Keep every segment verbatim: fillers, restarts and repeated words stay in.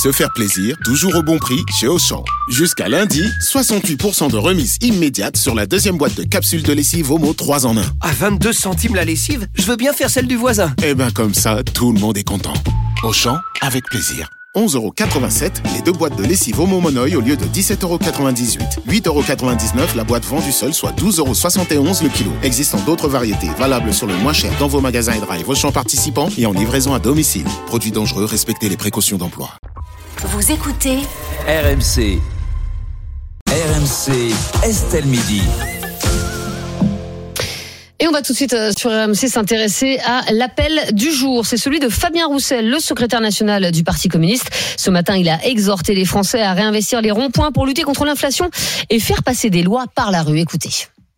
Se faire plaisir, toujours au bon prix chez Auchan. Jusqu'à lundi, soixante-huit pour cent de remise immédiate sur la deuxième boîte de capsules de lessive Omo trois en un. À vingt-deux centimes la lessive, je veux bien faire celle du voisin. Eh ben comme ça, tout le monde est content. Auchan, avec plaisir. onze euros quatre-vingt-sept, les deux boîtes de lessive Omo Monoï au lieu de dix-sept euros quatre-vingt-dix-huit. huit euros quatre-vingt-dix-neuf la boîte vendue seule, soit douze euros soixante et onze le kilo. Existant d'autres variétés, valables sur le moins cher dans vos magasins et drive Auchan participants et en livraison à domicile. Produits dangereux, respectez les précautions d'emploi. Vous écoutez R M C. R M C, Estelle Midi. Et on va tout de suite euh, sur R M C s'intéresser à l'appel du jour. C'est celui de Fabien Roussel, le secrétaire national du Parti communiste. Ce matin, il a exhorté les Français à réinvestir les ronds-points pour lutter contre l'inflation et faire passer des lois par la rue. Écoutez.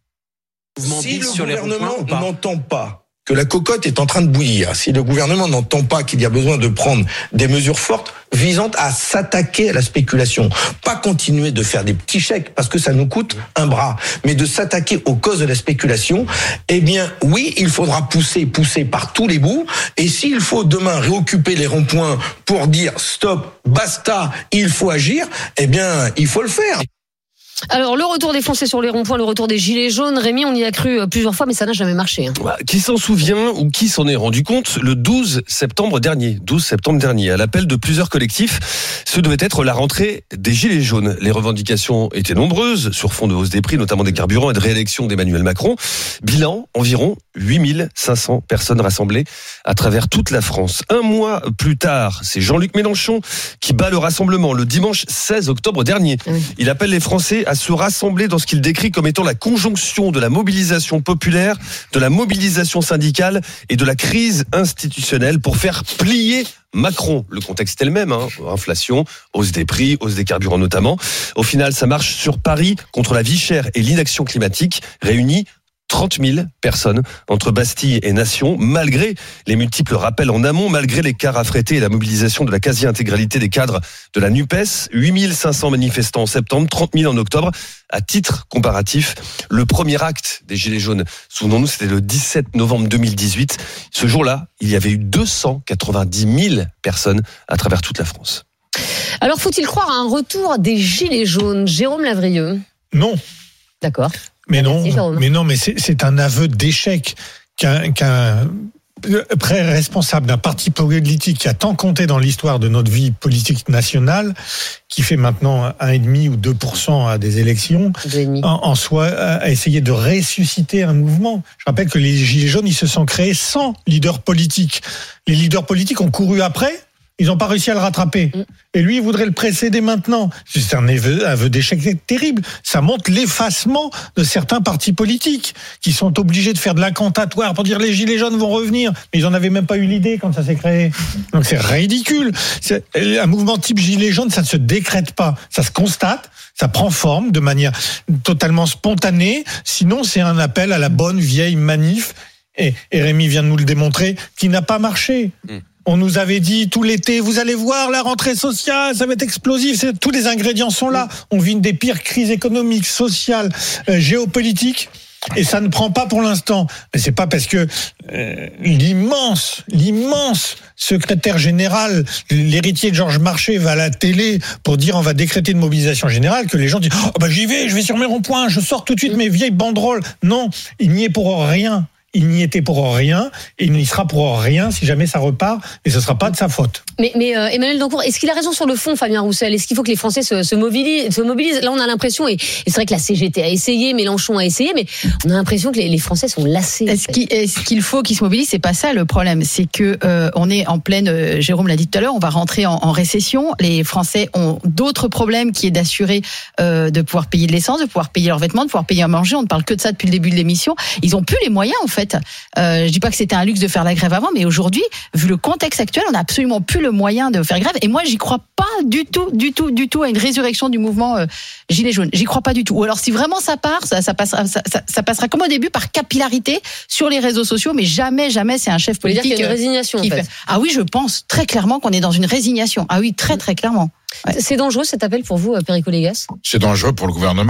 Si le gouvernement n'entend pas que la cocotte est en train de bouillir, si le gouvernement n'entend pas qu'il y a besoin de prendre des mesures fortes visant à s'attaquer à la spéculation, pas continuer de faire des petits chèques parce que ça nous coûte un bras, mais de s'attaquer aux causes de la spéculation, eh bien oui, il faudra pousser, pousser par tous les bouts, et s'il faut demain réoccuper les ronds-points pour dire stop, basta, il faut agir, eh bien il faut le faire. Alors, le retour des Français sur les ronds-points, le retour des gilets jaunes, Rémi, on y a cru plusieurs fois, mais ça n'a jamais marché. Hein. Bah, qui s'en souvient ou qui s'en est rendu compte le douze septembre dernier, douze septembre dernier, à l'appel de plusieurs collectifs, ce devait être la rentrée des gilets jaunes. Les revendications étaient nombreuses, sur fond de hausse des prix, notamment des carburants et de réélection d'Emmanuel Macron. Bilan, environ huit mille cinq cents personnes rassemblées à travers toute la France. Un mois plus tard, c'est Jean-Luc Mélenchon qui bat le rassemblement le dimanche seize octobre dernier. Oui. Il appelle les Français à se rassembler dans ce qu'il décrit comme étant la conjonction de la mobilisation populaire, de la mobilisation syndicale et de la crise institutionnelle pour faire plier Macron. Le contexte est le même, hein. Inflation, hausse des prix, hausse des carburants notamment. Au final, ça marche sur Paris contre la vie chère et l'inaction climatique, réunis trente mille personnes entre Bastille et Nation, malgré les multiples rappels en amont, malgré les cars affrétés et la mobilisation de la quasi-intégralité des cadres de la NUPES. huit mille cinq cents manifestants en septembre, trente mille en octobre. À titre comparatif, le premier acte des Gilets jaunes, souvenons-nous, c'était le dix-sept novembre deux mille dix-huit. Ce jour-là, il y avait eu deux cent quatre-vingt-dix mille personnes à travers toute la France. Alors, faut-il croire à un retour des Gilets jaunes, Jérôme Lavrieux ? Non. D'accord. Mais non, mais non, mais c'est, c'est un aveu d'échec qu'un, qu'un très responsable d'un parti politique qui a tant compté dans l'histoire de notre vie politique nationale, qui fait maintenant un virgule cinq ou deux pour cent à des élections, en, en soi, a essayé de ressusciter un mouvement. Je rappelle que les Gilets jaunes, ils se sont créés sans leader politique. Les leaders politiques ont couru après. Ils n'ont pas réussi à le rattraper. Et lui, il voudrait le précéder maintenant. C'est un aveu, aveu d'échec terrible. Ça montre l'effacement de certains partis politiques qui sont obligés de faire de l'incantatoire pour dire les Gilets jaunes vont revenir. Mais ils n'en avaient même pas eu l'idée quand ça s'est créé. Donc c'est ridicule. C'est, un mouvement type Gilets jaunes, ça ne se décrète pas. Ça se constate, ça prend forme de manière totalement spontanée. Sinon, c'est un appel à la bonne vieille manif. Et, et Rémi vient de nous le démontrer, qui n'a pas marché. Mm. On nous avait dit tout l'été, vous allez voir la rentrée sociale, ça va être explosif. C'est, tous les ingrédients sont là. On vit une des pires crises économiques, sociales, euh, géopolitiques. Et ça ne prend pas pour l'instant. Mais c'est pas parce que euh, l'immense, l'immense secrétaire général, l'héritier de Georges Marchais va à la télé pour dire on va décréter une mobilisation générale que les gens disent oh bah j'y vais, je vais sur mes ronds-points, je sors tout de suite mes vieilles banderoles. Non, il n'y est pour rien. Il n'y était pour rien, et il n'y sera pour rien si jamais ça repart, et ce ne sera pas de sa faute. Mais, mais euh, Emmanuel Dancourt, est-ce qu'il a raison sur le fond, Fabien Roussel ? Est-ce qu'il faut que les Français se, se, mobilisent, se mobilisent ? Là, on a l'impression, et, et c'est vrai que la C G T a essayé, Mélenchon a essayé, mais on a l'impression que les, les Français sont lassés. Est-ce, qu'il, est-ce qu'il faut qu'ils se mobilisent ? C'est pas ça le problème. C'est que euh, on est en pleine. Euh, Jérôme l'a dit tout à l'heure, on va rentrer en, en récession. Les Français ont d'autres problèmes qui est d'assurer euh, de pouvoir payer de l'essence, de pouvoir payer leurs vêtements, de pouvoir payer à manger. On ne parle que de ça depuis le début de l'émission. Ils ont plus les moyens en fait. Euh, Je dis pas que c'était un luxe de faire la grève avant, mais aujourd'hui, vu le contexte actuel, on n'a absolument plus le moyen de faire grève. Et moi, j'y crois pas du tout, du tout, du tout à une résurrection du mouvement euh, Gilets jaunes. J'y crois pas du tout. Ou alors, si vraiment ça part, ça, ça passera, ça, ça, ça passera comme au début par capillarité sur les réseaux sociaux, mais jamais, jamais, c'est un chef politique. Vous voulez dire qu'il y a une résignation, qui en fait. fait. Ah oui, je pense très clairement qu'on est dans une résignation. Ah oui, très, très clairement. Ouais. C'est dangereux cet appel pour vous, Perico Légas ? C'est dangereux pour le gouvernement.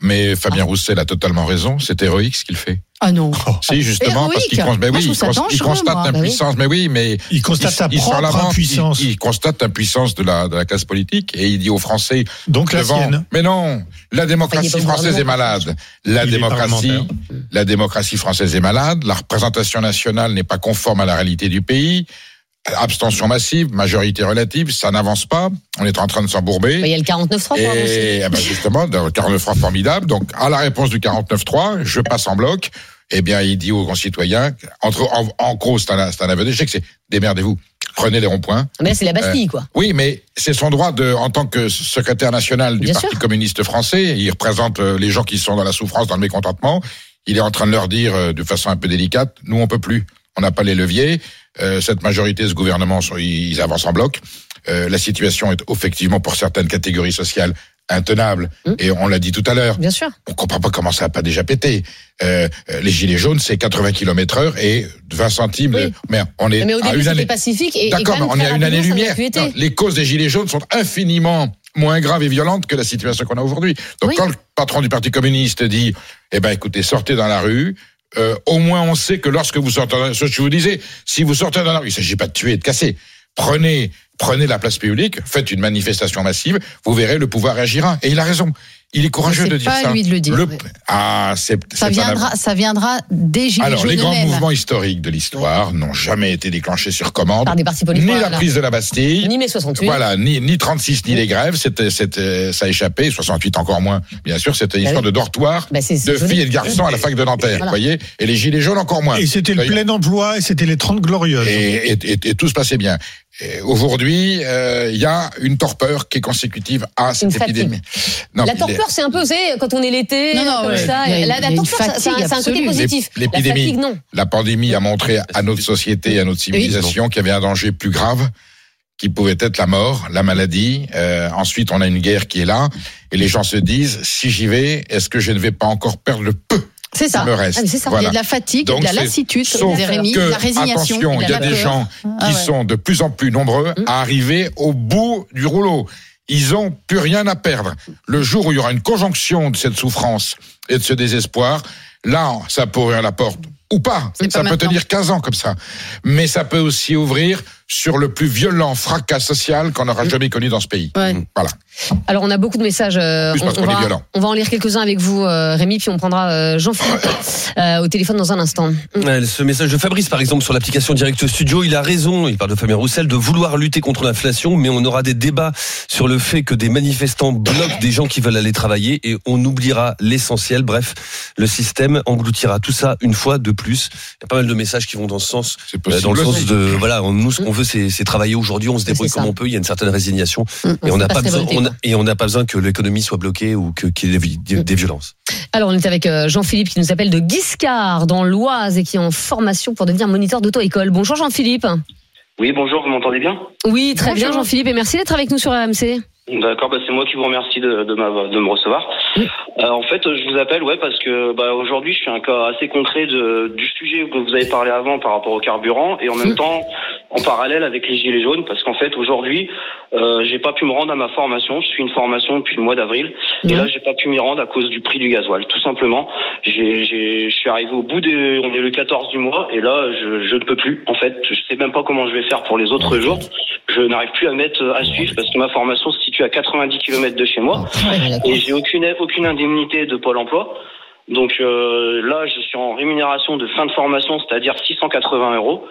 mais Fabien Roussel a totalement raison. C'est héroïque ce qu'il fait. Ah non. Si, justement, parce qu'il constate, mais oui, il constate, il constate l'impuissance, mais oui, mais il constate sa il, propre il impuissance. Il, il constate l'impuissance de la de la classe politique et il dit aux Français. Donc la devant, sienne. Mais non, la démocratie française est malade. La il démocratie, la démocratie française est malade. La représentation nationale n'est pas conforme à la réalité du pays. Abstention massive, majorité relative, ça n'avance pas. On est en train de s'embourber. Il y a le quarante-neuf trois. Et eh ben justement, le quarante-neuf trois formidable. Donc, à la réponse du quarante-neuf trois, je passe en bloc. Eh bien, il dit aux concitoyens, entre, en, en gros, c'est un, c'est un aveu d'échec, c'est démerdez-vous, prenez les ronds-points. Mais là, c'est la Bastille, euh, quoi. Oui, mais c'est son droit de, en tant que secrétaire national du Bien Parti sûr. communiste français, il représente les gens qui sont dans la souffrance, dans le mécontentement. Il est en train de leur dire, de façon un peu délicate, nous, on peut plus. On n'a pas les leviers. Euh, cette majorité, ce gouvernement, ils avancent en bloc. Euh, la situation est effectivement, pour certaines catégories sociales, intenable. Mmh. Et on l'a dit tout à l'heure. Bien sûr. On comprend pas comment ça n'a pas déjà pété. Euh, les gilets jaunes, c'est quatre-vingts kilomètres heure et vingt centimes. Oui. De... Mais on est mais au à début, une année pacifique. Et, D'accord, et mais on est à une année-lumière. Les causes des gilets jaunes sont infiniment moins graves et violentes que la situation qu'on a aujourd'hui. Donc oui. Quand le patron du Parti communiste dit, eh ben écoutez, sortez dans la rue, euh, au moins on sait que lorsque vous sortez, ce que je vous disais, si vous sortez dans la rue, il ne s'agit pas de tuer et de casser. Prenez, prenez la place publique, faites une manifestation massive, vous verrez, le pouvoir réagira. Et il a raison. Il est courageux de dire ça. C'est pas lui de le dire. Le... Oui. Ah, c'est, ça c'est viendra, un... ça viendra des gilets Alors, jaunes les grands eux-mêmes. mouvements historiques de l'histoire oui. n'ont jamais été déclenchés sur commande. Par des partis politiques. Ni voilà. la prise de la Bastille. Ni mai soixante-huit. Voilà, ni, ni trente-six, ni oui. les grèves. C'était, c'était, ça a échappé. soixante-huit encore moins. Bien sûr, c'était une bah histoire oui. de dortoir, bah c'est, c'est de filles et de garçons à la fac de Nanterre. Voilà. Vous voyez? Et les gilets jaunes encore moins. Et c'était le plein emploi et c'était les trente glorieuses. Et, et, et, et tout se passait bien. Et aujourd'hui, il euh, y a une torpeur qui est consécutive à cette épidémie. Non, la torpeur, c'est un peu, vous savez, quand on est l'été, non, non, comme ouais. ça. La, la torpeur, fatigue, ça, c'est un côté positif. L'épidémie, la, fatigue, non. la pandémie a montré à notre société, à notre civilisation, oui, qu'il y avait un danger plus grave, qui pouvait être la mort, la maladie. Euh, ensuite, on a une guerre qui est là, et les gens se disent, si j'y vais, est-ce que je ne vais pas encore perdre le peu? C'est ça. Le reste. Ah, c'est ça. Voilà. Il y a de la fatigue, donc, de la lassitude, comme disait Rémi, de la résignation. Attention, il y a des gens ah, qui ouais. sont de plus en plus nombreux mmh. à arriver au bout du rouleau. Ils ont plus rien à perdre. Le jour où il y aura une conjonction de cette souffrance et de ce désespoir, là, ça peut ouvrir la porte. Ou pas. C'est ça pas peut maintenant. tenir quinze ans comme ça. Mais ça peut aussi ouvrir sur le plus violent fracas social qu'on aura jamais connu dans ce pays. Ouais. Voilà. Alors, on a beaucoup de messages. Euh, Plus on, parce qu'on on, est va, violent. on va en lire quelques-uns avec vous, euh, Rémi, puis on prendra euh, Jean-Philippe euh, au téléphone dans un instant. Ouais, ce message de Fabrice, par exemple, sur l'application Direct Studio, il a raison, il parle de Fabien Roussel, de vouloir lutter contre l'inflation, mais on aura des débats sur le fait que des manifestants bloquent des gens qui veulent aller travailler et on oubliera l'essentiel. Bref, le système engloutira tout ça une fois de plus. Il y a pas mal de messages qui vont dans ce sens. C'est possible. Dans le sens de, voilà, nous, ce qu'on veut, c'est, c'est travailler aujourd'hui, on se débrouille comme on peut, il y a une certaine résignation. Mmh, et on n'a pas, pas besoin, révolter, on a, et on n'a pas besoin que l'économie soit bloquée ou que, qu'il y ait des, des, des violences. Alors, on est avec Jean-Philippe qui nous appelle de Guiscard, dans l'Oise, et qui est en formation pour devenir moniteur d'auto-école. Bonjour Jean-Philippe. Oui, bonjour, vous m'entendez bien? Oui, très bonjour. bien Jean-Philippe, et merci d'être avec nous sur R M C. D'accord, bah c'est moi qui vous remercie de, de, ma, de me recevoir. Oui. Euh, en fait, je vous appelle, ouais, parce que bah, aujourd'hui, je suis un cas assez concret de, du sujet que vous avez parlé avant par rapport au carburant, et en même oui. temps, en parallèle avec les gilets jaunes, parce qu'en fait, aujourd'hui, euh, j'ai pas pu me rendre à ma formation. Je suis une formation depuis le mois d'avril, oui. et là, j'ai pas pu m'y rendre à cause du prix du gasoil, tout simplement. J'ai, j'ai, je suis arrivé au bout des, on est le quatorze du mois, et là, je, je ne peux plus. En fait, je sais même pas comment je vais faire pour les autres jours. Je n'arrive plus à mettre à suivre parce que ma formation se situe à quatre-vingt-dix kilomètres de chez moi et j'ai aucune aucune indemnité de Pôle emploi. Donc euh, là, je suis en rémunération de fin de formation, c'est-à-dire six cent quatre-vingts euros.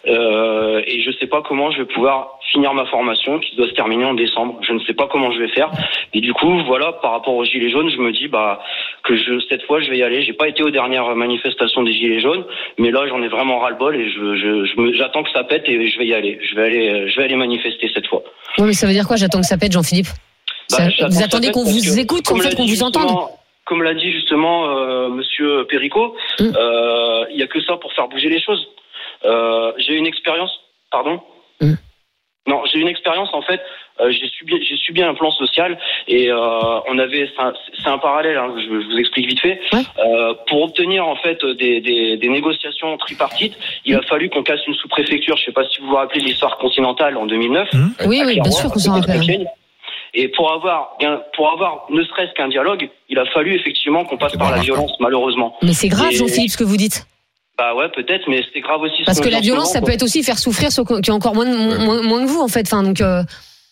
Euh, et je sais pas comment je vais pouvoir finir ma formation qui doit se terminer en décembre. Je ne sais pas comment je vais faire. Et du coup, voilà, par rapport aux gilets jaunes, je me dis bah que je cette fois je vais y aller. J'ai pas été aux dernières manifestations des gilets jaunes, mais là j'en ai vraiment ras-le-bol et je, je, je me, j'attends que ça pète et je vais y aller. Je vais aller, je vais aller manifester cette fois. Oui, mais ça veut dire quoi? J'attends que ça pète, Jean-Philippe. Bah, ça, vous attendez qu'on vous écoute, en fait, qu'on vous entende? Comme l'a dit justement euh, Monsieur Péricot, il mmh. euh, y a que ça pour faire bouger les choses. Euh, j'ai une expérience, pardon. Mmh. Non, j'ai une expérience en fait. Euh, j'ai subi, j'ai subi un plan social et euh, on avait, c'est un, c'est un parallèle. Hein, je, je vous explique vite fait. Ouais. Euh, pour obtenir en fait des, des, des négociations tripartites, il a fallu qu'on casse une sous-préfecture. Je sais pas si vous vous rappelez l'histoire continentale en deux mille neuf. Mmh. Oui, oui, bien sûr qu'on s'en rappelle. Et pour avoir, pour avoir ne serait-ce qu'un dialogue, il a fallu effectivement qu'on passe par la violence, malheureusement. Mais c'est grave, Et... Jean-Philippe, ce que vous dites. Bah ouais, peut-être, mais c'est grave aussi. Parce que la violence, ça peut être aussi faire souffrir ceux qui ont encore moins, ouais. moins, moins que vous, en fait. Enfin, donc. Euh...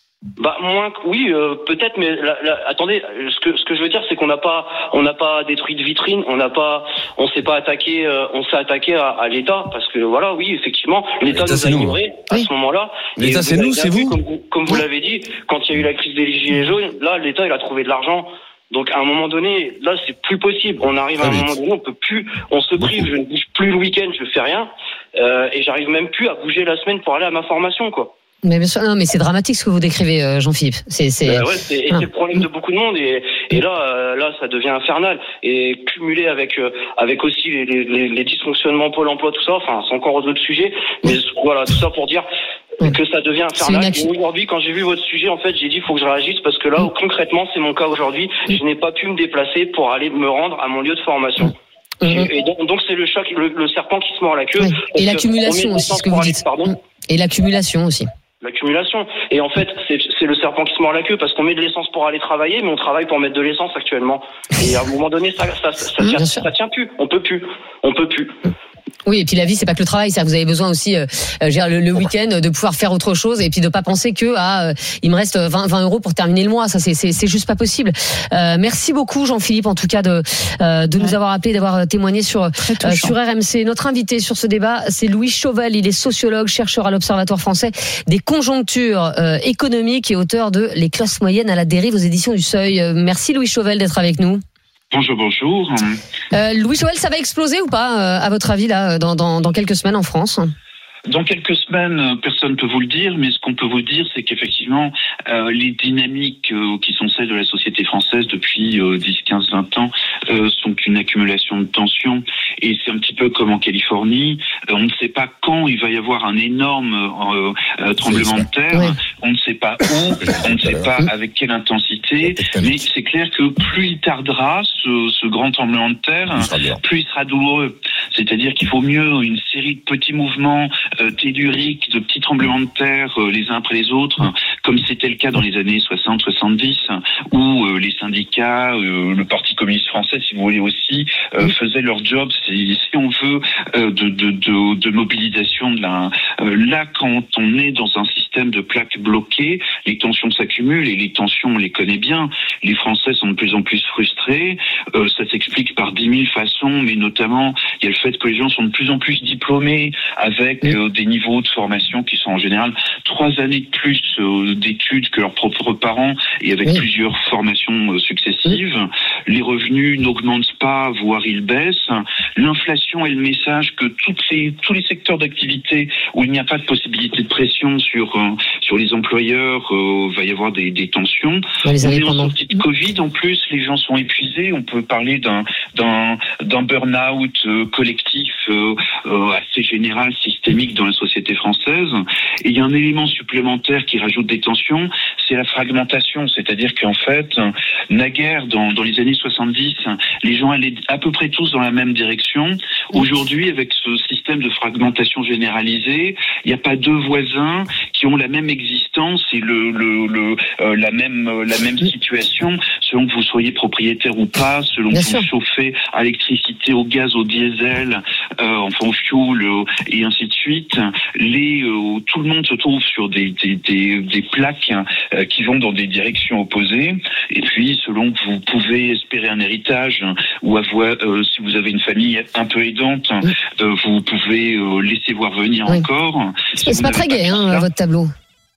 Bah moins que oui, euh, peut-être, mais la, la, attendez, ce que ce que je veux dire, c'est qu'on n'a pas, on n'a pas détruit de vitrine, on n'a pas, on s'est pas attaqué, euh, on s'est attaqué à, à l'État, parce que voilà, oui, effectivement, l'État nous a ignorés à oui. ce moment-là. L'État, c'est nous, c'est vous. Comme vous, comme vous l'avez dit, quand il y a eu la crise des gilets jaunes, là, l'État, il a trouvé de l'argent. Donc à un moment donné, là, c'est plus possible. On arrive à un moment donné, on peut plus, on se prive. Je ne bouge plus le week-end, je fais rien, euh, et j'arrive même plus à bouger la semaine pour aller à ma formation, quoi. Mais bien sûr, non, mais c'est dramatique ce que vous décrivez, euh, Jean-Philippe. C'est, c'est... Euh, ouais, c'est, et ah. c'est le problème de beaucoup de monde, et, et là, euh, là, ça devient infernal. Et cumulé avec, euh, avec aussi les, les, les dysfonctionnements Pôle Emploi, tout ça. Enfin, c'est encore d'autres sujets. Mais voilà, tout ça pour dire que ça devient infernal. Et aujourd'hui, quand j'ai vu votre sujet, en fait, j'ai dit, il faut que je réagisse parce que là, mmh. concrètement, c'est mon cas aujourd'hui. Je n'ai pas pu me déplacer pour aller me rendre à mon lieu de formation. Mmh. Et donc, donc, c'est le choc, le, le serpent qui se mord la queue. Oui. Et l'accumulation aussi, ce que vous dites. Pardon. Et l'accumulation aussi. L'accumulation. Et en fait, c'est, c'est le serpent qui se mord la queue parce qu'on met de l'essence pour aller travailler, mais on travaille pour mettre de l'essence actuellement. Et à un moment donné, ça, ça, ça, ça, tient, ça tient plus. On peut plus. On peut plus. Oui, et puis la vie, c'est pas que le travail, ça. Vous avez besoin aussi, euh, le, le week-end, de pouvoir faire autre chose et puis de pas penser que ah, euh, il me reste vingt, vingt euros pour terminer le mois. Ça, c'est, c'est, c'est juste pas possible. Euh, merci beaucoup, Jean-Philippe, en tout cas de euh, de ouais. nous avoir appelé, d'avoir témoigné sur euh, sur R M C. Notre invité sur ce débat, c'est Louis Chauvel. Il est sociologue, chercheur à l'Observatoire français des conjonctures euh, économiques et auteur de Les classes moyennes à la dérive aux éditions du Seuil. Euh, merci Louis Chauvel d'être avec nous. Bonjour, bonjour. Euh, Louis Chauvel, ça va exploser ou pas, euh, à votre avis, là, dans, dans, dans quelques semaines en France ? Dans quelques semaines, personne ne peut vous le dire, mais ce qu'on peut vous dire, c'est qu'effectivement, euh, les dynamiques euh, qui sont celles de la société française depuis euh, dix, quinze, vingt ans euh, sont une accumulation de tensions. Et c'est un petit peu comme en Californie. Euh, on ne sait pas quand il va y avoir un énorme euh, euh, tremblement de terre. Oui. On ne sait pas où, on ne sait pas avec quelle intensité. Mais c'est clair que plus il tardera, ce, ce grand tremblement de terre, plus il sera douloureux. C'est-à-dire qu'il faut mieux une série de petits mouvements euh, telluriques, de petits tremblements de terre euh, les uns après les autres, comme c'était le cas dans les années soixante soixante-dix, où euh, les syndicats, euh, le Parti communiste français, si vous voulez aussi, euh, faisaient leur job, si, si on veut, euh, de, de, de, de mobilisation de la... Euh, là, quand on est dans un système de plaques bloquées, les tensions s'accumulent, et les tensions, on les connaît bien. Les Français sont de plus en plus frustrés. Euh, ça s'explique par dix mille façons, mais notamment, il y a le fait que les gens sont de plus en plus diplômés, avec euh, des niveaux de formation qui sont en général trois années de plus euh, d'études que leurs propres parents, et avec oui. plusieurs formations euh, successives. Oui. Les revenus n'augmentent pas, voire ils baissent. L'inflation est le message que toutes les, tous les secteurs d'activité où il n'y a pas de possibilité de pression sur, euh, sur les employeurs, euh, va y avoir des, des tensions. On est en sortie de Covid, en plus, les gens sont épuisés. On peut parler d'un, d'un, d'un burn-out euh, collectif euh, euh, assez général, systémique dans la société française. Et il y a un élément supplémentaire qui rajoute des tensions, c'est la fragmentation. C'est-à-dire qu'en fait, naguère, dans, dans les années soixante-dix, les gens allaient à peu près tous dans la même direction. Aujourd'hui, avec ce système de fragmentation généralisée, il n'y a pas deux voisins qui ont la même existence et le, le, le, euh, la même, euh, la même situation, selon que vous soyez propriétaire ou pas, selon Bien que sûr. vous chauffez à l'électricité, au gaz, au diesel, euh, enfin au fioul, euh, et ainsi de suite. Les, euh, tout le monde se trouve sur des, des, des, des plaques euh, qui vont dans des directions opposées. Et puis, selon que vous pouvez espérer un héritage ou avoir, euh, si vous avez une famille un peu aidante, oui. euh, vous pouvez euh, laisser voir venir oui. encore. C'est, si c'est pas très gai, hein, votre tableau. Pardon ?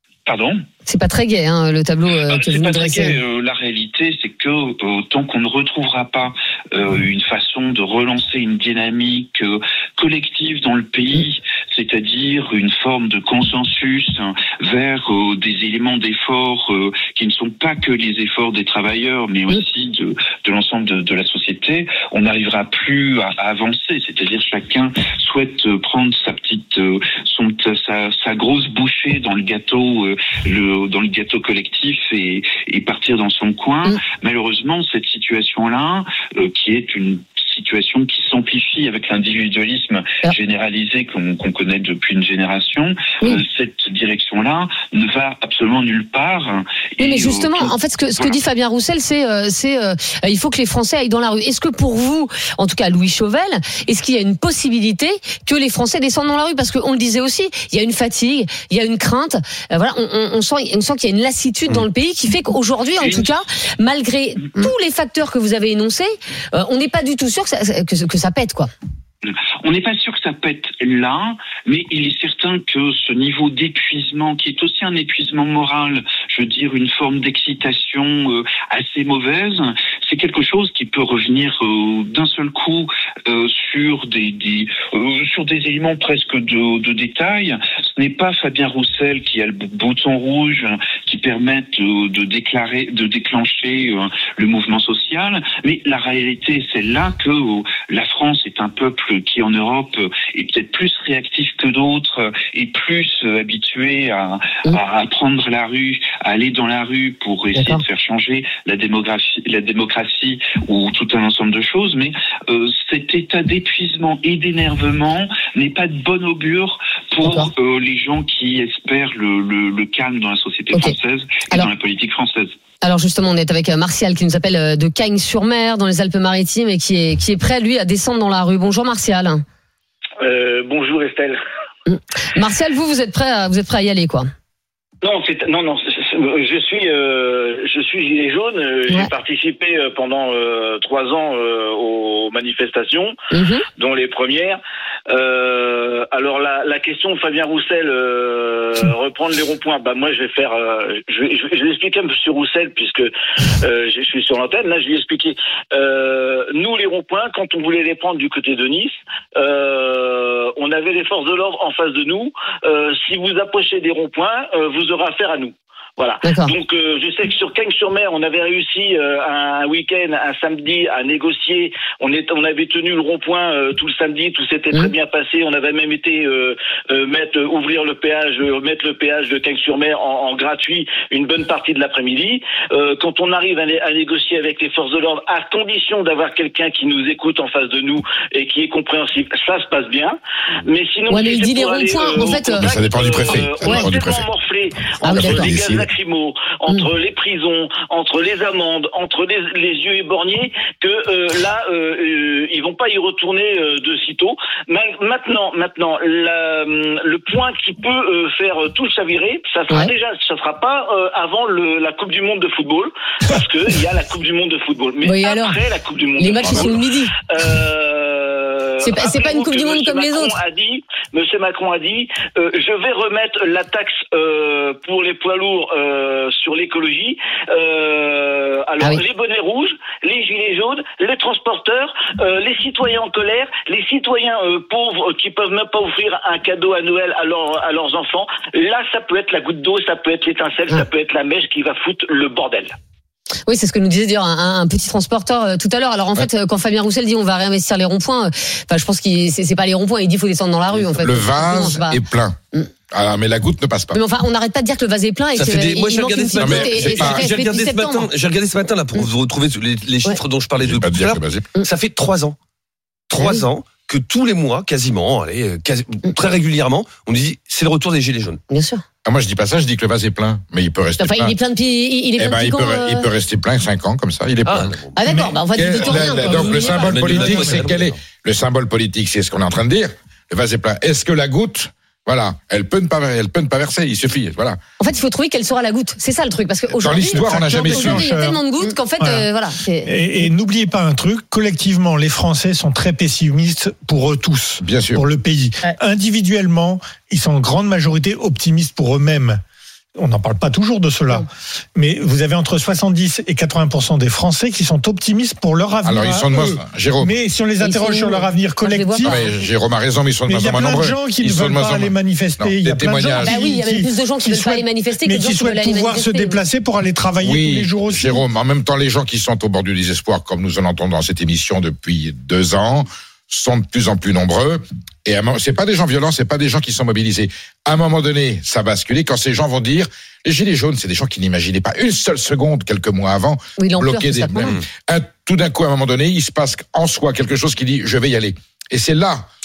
C'est pas très gai, hein, le tableau euh, que c'est vous pas nous dressez. Très gai. Euh, la réalité, c'est que euh, tant qu'on ne retrouvera pas euh, une façon de relancer une dynamique euh, collective dans le pays, c'est-à-dire une forme de consensus hein, vers euh, des éléments d'effort euh, qui ne sont pas que les efforts des travailleurs, mais aussi de, de l'ensemble de, de la société, on n'arrivera plus à, à avancer. C'est-à-dire chacun souhaite euh, prendre sa petite, euh, son, sa, sa grosse bouchée dans le gâteau. Euh, le dans le gâteau collectif et, et partir dans son coin. Mmh. Malheureusement, cette situation-là, euh, qui est une situation qui s'amplifie avec l'individualisme ah. généralisé qu'on, qu'on connaît depuis une génération, oui. euh, cette direction-là ne va absolument nulle part Oui, mais justement, en fait, ce que, ce que dit Fabien Roussel, c'est, euh, c'est, euh, il faut que les Français aillent dans la rue. Est-ce que pour vous, en tout cas Louis Chauvel, est-ce qu'il y a une possibilité que les Français descendent dans la rue? Parce qu'on le disait aussi, il y a une fatigue, il y a une crainte. Euh, voilà, on, on, on sent, on sent qu'il y a une lassitude dans le pays qui fait qu'aujourd'hui, en tout cas, malgré tous les facteurs que vous avez énoncés, euh, on n'est pas du tout sûr que ça, que, que ça pète, quoi. On n'est pas sûr que ça pète là, mais il est certain que ce niveau d'épuisement, qui est aussi un épuisement moral, je veux dire une forme d'excitation euh, assez mauvaise, c'est quelque chose qui peut revenir euh, d'un seul coup euh, sur des, des euh, sur des éléments presque de, de détail. Ce n'est pas Fabien Roussel qui a le bouton rouge qui permet de, de déclarer, de déclencher euh, le mouvement social, mais la réalité c'est là que euh, la France est un peuple qui en Europe est peut-être plus réactif que d'autres et plus habitué à, à prendre la rue, à aller dans la rue pour essayer D'accord. de faire changer la démographie, la démocratie ou tout un ensemble de choses. Mais euh, cet état d'épuisement et d'énervement n'est pas de bon augure pour euh, les gens qui espèrent le, le, le calme dans la société okay. française et Alors... dans la politique française. Alors justement, on est avec Martial qui nous appelle de Cagnes-sur-Mer dans les Alpes-Maritimes et qui est qui est prêt lui à descendre dans la rue. Bonjour Martial. Euh, bonjour Estelle. Martial, vous vous êtes prêt à, vous êtes prêt à y aller quoi? Non, c'est, non, non. Je suis, euh, je suis gilet jaune. Ouais. J'ai participé pendant euh, trois ans euh, aux manifestations, mmh. dont les premières. Euh, alors la, la question de Fabien Roussel, euh, reprendre les ronds-points. Bah moi, je vais faire. Euh, je, vais, je vais expliquer un peu sur Roussel puisque euh, je suis sur l'antenne. Là, je vais expliquer. Euh, nous, les ronds-points, quand on voulait les prendre du côté de Nice, euh, on avait les forces de l'ordre en face de nous. Euh, si vous approchez des ronds-points, euh, vous aurez affaire à nous. Voilà. D'accord. Donc euh, je sais que sur Cagnes-sur-Mer, on avait réussi euh, un week-end, un samedi, à négocier. On est, on avait tenu le rond-point euh, tout le samedi, tout s'était mmh. très bien passé. On avait même été euh, euh, mettre, euh, ouvrir le péage, euh, mettre le péage de Cagnes-sur-Mer en, en gratuit une bonne partie de l'après-midi. Euh, quand on arrive à, à négocier avec les forces de l'ordre, à condition d'avoir quelqu'un qui nous écoute en face de nous et qui est compréhensif, ça se passe bien. Mais sinon, ouais, mais il dit les ronds-points. Euh, en fait, euh, ça dépend du préfet. Euh, ça ouais, dépend du préfet. Morflé, ah, entre les gaz lacrymaux, entre mmh. les prisons, entre les amendes, entre les, les yeux éborgnés, que euh, là, euh, euh, ils vont pas y retourner euh, de sitôt. Maintenant, maintenant, la, le point qui peut euh, faire tout chavirer, ça sera ouais. déjà, ça sera pas euh, avant le, la Coupe du Monde de football, parce que il y a la Coupe du Monde de football. Mais oui, après alors, la Coupe du Monde, les matchs ils sont le midi. Euh, c'est pas, c'est pas une Coupe du Monde comme Macron les autres. A dit, Monsieur Macron a dit, euh, je vais remettre la taxe euh, pour les poids lourds euh, sur l'écologie. Euh, alors ah oui. les bonnets rouges, les gilets jaunes, les transporteurs, euh, les citoyens en colère, les citoyens euh, pauvres qui peuvent même pas offrir un cadeau à Noël à, leur, à leurs enfants. Là, ça peut être la goutte d'eau, ça peut être l'étincelle, ah. ça peut être la mèche qui va foutre le bordel. Oui, c'est ce que nous disait d'ailleurs un, un petit transporteur euh, tout à l'heure. Alors en ouais. fait, euh, quand Fabien Roussel dit on va réinvestir les ronds-points, enfin euh, je pense qu'il c'est, c'est pas les ronds-points, il dit faut descendre dans la rue en fait. Le vase non, est plein. Mm. Alors, mais la goutte ne passe pas. Mais enfin, on n'arrête pas de dire que le vase est plein et ça que des... Moi, j'ai regardé ce matin. Et, et pas... J'ai regardé ce matin. J'ai regardé ce matin là pour mmh. vous retrouver les, les chiffres ouais. dont je parlais de tout à l'heure. Mmh. Ça fait trois ans, trois mmh. ans que tous les mois, quasiment, allez, quasi... mmh. très régulièrement, on dit c'est le retour des gilets jaunes. Bien sûr. Ah, moi, je dis pas ça. Je dis que le vase est plein, mais il peut rester enfin, plein. Il est plein de pieds. Il est plein eh ben, de il, peut, euh... il peut rester plein cinq ans comme ça. Il est ah, plein. Ah d'accord. Bah, en fait, il dit rien. La, donc le symbole politique, c'est quel est le symbole politique, c'est ce qu'on est en train de dire. Le vase est plein. Est-ce que la goutte Voilà, elle peut ne pas, elle peut ne pas verser, il suffit, voilà. En fait, il faut trouver quelle sera la goutte. C'est ça le truc, parce qu'aujourd'hui, dans l'histoire, on n'a jamais su. Il y a tellement de gouttes qu'en fait, voilà. Euh, voilà et, et n'oubliez pas un truc, collectivement, les Français sont très pessimistes pour eux tous, bien sûr, pour le pays. Ouais. Individuellement, ils sont en grande majorité optimistes pour eux-mêmes. On n'en parle pas toujours de cela, non. mais vous avez entre soixante-dix et quatre-vingts pour cent des Français qui sont optimistes pour leur avenir. Alors ils sont de moins, Jérôme. Mais si on les interroge sur leur avenir collectif, ah, mais Jérôme a raison, mais ils sont de moins en moins nombreux. Il y a plein de gens qui ne veulent pas aller manifester. Non, il y a plein de gens bah oui, il y a plus de gens qui ne veulent pas aller manifester, mais qui souhaitent pouvoir se déplacer pour aller travailler oui, tous les jours aussi. Jérôme, en même temps, les gens qui sont au bord du désespoir, comme nous en entendons dans cette émission depuis deux ans, sont de plus en plus nombreux. Et c'est pas des gens violents, c'est pas des gens qui sont mobilisés. À un moment donné, ça va basculer quand ces gens vont dire, les gilets jaunes, c'est des gens qui n'imaginaient pas une seule seconde, quelques mois avant, oui, bloquer des. Un, tout d'un coup, à un moment donné, il se passe en soi quelque chose qui dit, je vais y aller. Et c'est là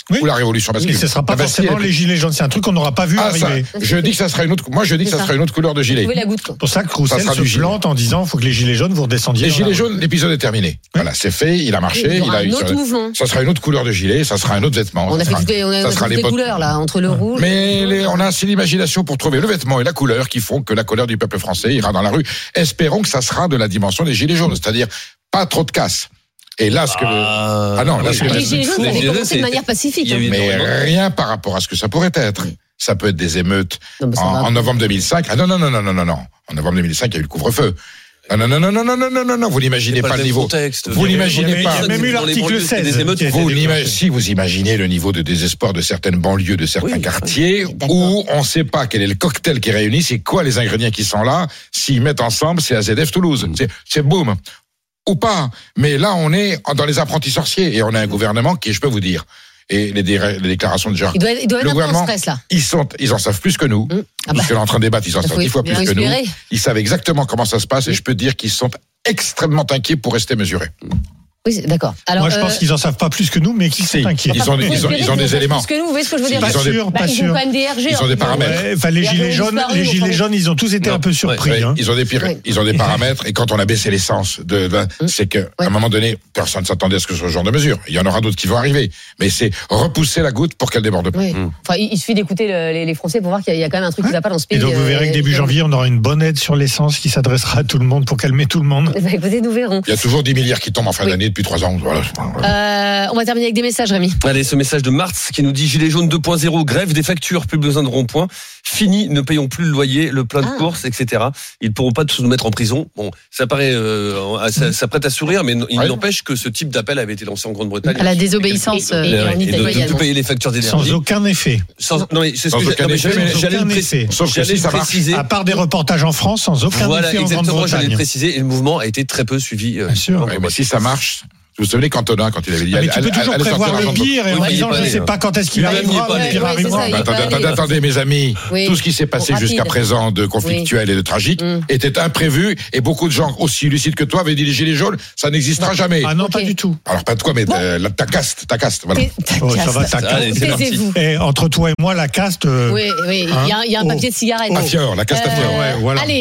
oui. ou la révolution basque. Mais ce ne sera pas forcément les gilets jaunes. C'est un truc qu'on n'aura pas vu ah, arriver. Ça, je dis que ça sera une autre. Moi, je dis que ça, ça sera une autre couleur de gilet. C'est pour ça que Roussel se plante en disant il faut que les gilets jaunes vous redescendiez. Les gilets jaunes, l'épisode est terminé. Voilà, c'est fait. Il a marché. Il, il a un eu. autre mouvement. Ça sera une autre couleur de gilet. Ça sera un autre vêtement. On a fait toutes les couleurs là entre le rouge. Mais on a assez d'imagination pour trouver le vêtement et la couleur qui font que la colère du peuple français ira dans la rue. Espérons que ça sera de la dimension des gilets jaunes, c'est-à-dire pas trop de casse. Et là, ce que ah, ah non, là, oui. ce que les gilets jaunes, ça avait commencé de manière pacifique. Mais rien par rapport à ce que ça pourrait être. Ça peut être des émeutes non, en, en novembre deux mille cinq. Ah non non non non non non non. En novembre deux mille cinq, il y a eu le couvre-feu. Non, non, non, non, non, non, non, non, non, non, vous n'imaginez pas, pas le niveau. Contexte. Vous n'imaginez pas. Il y a même eu l'article seize. Vous si vous imaginez le niveau de désespoir de certaines banlieues, de certains oui, quartiers, oui, où on ne sait pas quel est le cocktail qui réunit, c'est quoi les ingrédients qui sont là. S'ils mettent ensemble, c'est A Z F Toulouse. C'est, c'est boum. Ou pas. Mais là, on est dans les apprentis sorciers et on a un gouvernement qui, je peux vous dire, et les, dé- les déclarations de genre. Il doit, il doit le être un peu en stress, là. Ils sont, ils en savent plus que nous. Mmh. Ah bah. Parce que là, en train de débattre, ils en savent dix fois plus que espérer. nous. Ils savent exactement comment ça se passe mmh. et je peux dire qu'ils sont extrêmement inquiets pour rester mesurés. Oui, d'accord. Alors, moi, je pense euh... qu'ils en savent pas plus que nous, mais qu'ils sont inquiets. Ils ont, ils ont, ils ont des éléments. Plus que nous, vous voyez ce que je veux dire? Pas ils sûr, des, pas bah, sûr. Ils ont quand même des R G. Ils ont des paramètres. Ouais, enfin, les gilets jaunes, les gilets jaunes, ils ont tous été non. un peu surpris. Ouais, hein. Ils ont des pires, oui. ils ont des paramètres. Et quand on a baissé l'essence, de, de mmh. c'est qu'à ouais. un moment donné, personne ne s'attendait à ce que ce soit ce genre de mesure. Il y en aura d'autres qui vont arriver. Mais c'est repousser la goutte pour qu'elle déborde pas. Oui. Mmh. Enfin, il suffit d'écouter le, les, les Français pour voir qu'il y a quand même un truc qui ne va pas dans ce pays. Et donc, vous verrez que début janvier, on aura une bonne aide sur l'essence qui s'adressera à tout le monde pour calmer tout le monde. Écoutez, nous verrons. Il y a toujours dix milliards qui tombent en fin d'année depuis trois ans. Voilà. Euh, on va terminer avec des messages, Rémi. Allez, ce message de Marthe qui nous dit Gilets jaunes deux point zéro, grève des factures, plus besoin de rond-point. Fini, ne payons plus le loyer, le plein de ah. courses, et cetera. Ils ne pourront pas tous nous mettre en prison. Bon, ça paraît, euh, ça, ça prête à sourire, mais il ouais. n'empêche que ce type d'appel avait été lancé en Grande-Bretagne. À la désobéissance et, et, et, en Italie. Et de, de payer les factures d'énergie. Sans aucun effet. Sans, non, mais c'est ce sans que aucun effet, j'allais, mais j'allais aucun effet. Sauf que si ça préciser. À part des reportages en France, sans aucun voilà, effet en Grande-Bretagne. Voilà, exactement, j'allais le préciser. Et le mouvement a été très peu suivi. Bien sûr. Mais si ça marche. Vous vous souvenez Cantona quand il avait dit ah, mais tu peux toujours à, à prévoir le pire et en disant je ne sais pas quand est-ce qu'il arrivera, le pire arrivera. Attendez, attendez mes amis, oui. tout ce qui s'est passé Rapide. jusqu'à présent de conflictuel oui. et de tragique mm. était imprévu et beaucoup de gens aussi lucides que toi avaient dit les gilets jaunes, ça n'existera non. jamais. Ah non, okay. pas du tout. Alors pas de quoi, mais bon. euh, ta caste, ta caste, voilà. Oh, ça va, ta caste. Et entre toi et moi, la caste. Oui, oui, il y a un papier de cigarette. À Fior, la caste à Fior. Allez.